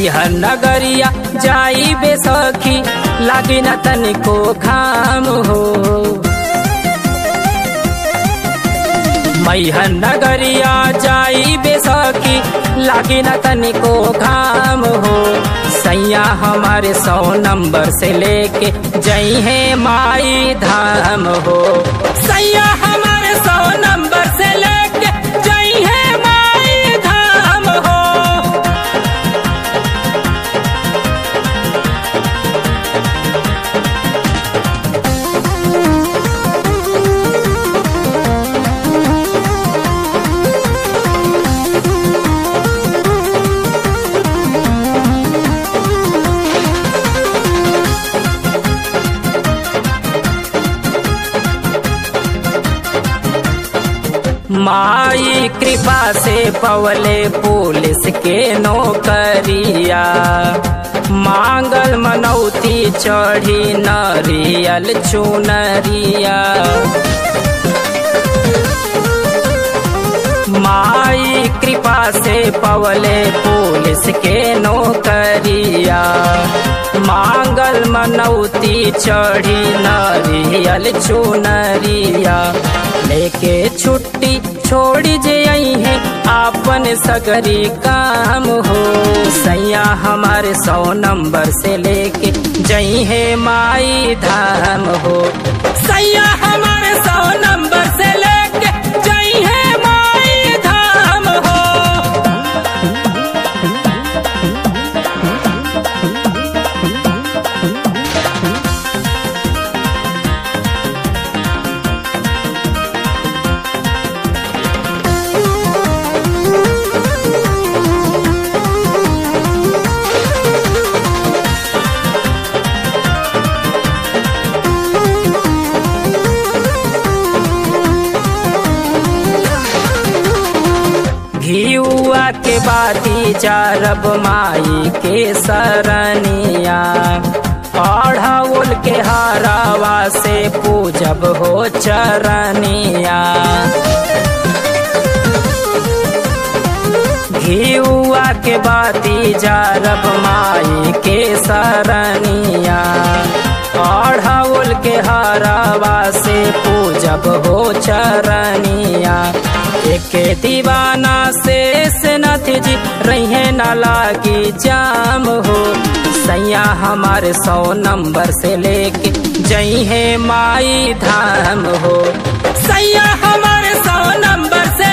मैहर नगरिया जाई बेसखी लागी न तनिको घाम हो। मैहर नगरिया जाई बेसखी लागी न तनिको घाम हो। सैया हमारे 100 नंबर से लेके जई है माई धाम हो। सैया हमारे 100 नंबर से लेके जई है माई धाम हो। माई कृपा से पवले पुलिस के नौकरिया। मांगल मनौती चढ़ी नरियल चुनरिया। माई कृपा से पवले पुलिस के नौकरिया। मांगल मनौती चढ़ी नरियल चुनरिया। लेके छुट्टी छोड़ी जे आई है आपन सगरी काम हो। सैया हमारे 100 नंबर से लेके जई है माई धाम हो। सैया हमारे 100 नंबर से लेके जई है माई धाम हो। घिउआ के बाती चारब माई के सरनिया। अढ़उल के हारावा से पूजब हो चरनिया। घिउआ के बाती चारब माई के सरनिया। अढ़उल के हारावा से पूजब हो चरनिया। एके दीवाना से नाथ जी रहे न लागी जाम हो। सैया हमारे 100 नंबर से लेके जई है माई धाम हो। सैया हमारे 100 नंबर से